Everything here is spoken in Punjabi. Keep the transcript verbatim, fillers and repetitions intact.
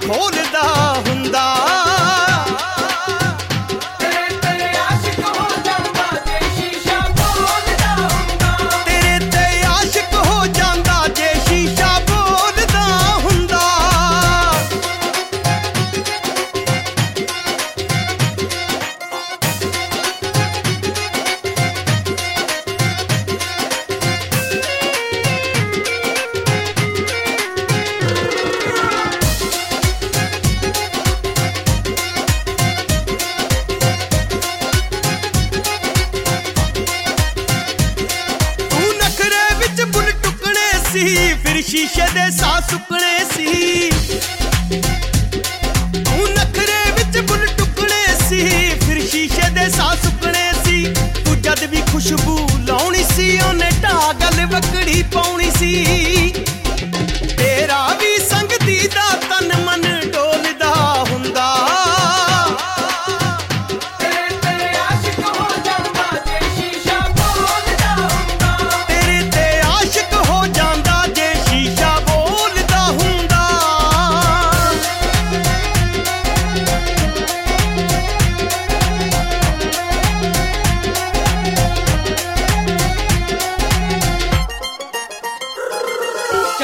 ਖੋਲਦਾ ਹੁੰਦਾ। ਤੇਰੇ ਤੇ ਆਸ਼ਿਕ ਹੋ ਜਾਂਦਾ ਜੇ ਸ਼ੀਸ਼ਾ ਬੋਲਦਾ ਹੁੰਦਾ। ਤੇਰੇ ਤੇ ਆਸ਼ਿਕ ਹੋ ਜਾਂਦਾ ਜੇ ਸ਼ੀਸ਼ਾ ਬੋਲਦਾ ਹੁੰਦਾ। ਫਿਰ ਸ਼ੀਸ਼ੇ ਦੇ ਸਾਹ ਸੁੱਕਣੇ ਸੀ। ਤੂੰ ਨਖਰੇ ਵਿੱਚ ਬੁੱਲ ਟੁਕਣੇ ਸੀ ਫਿਰ ਸ਼ੀਸ਼ੇ ਦੇ ਸਾਹ ਸੁੱਕਣੇ ਸੀ। ਤੂੰ ਜਦ ਵੀ ਖੁਸ਼ਬੂ ਲਾਉਣੀ ਸੀ ਉਹਨੇ ਢਾਹ ਗਲ ਵਕੜੀ ਪਾਉਣੀ ਸੀ।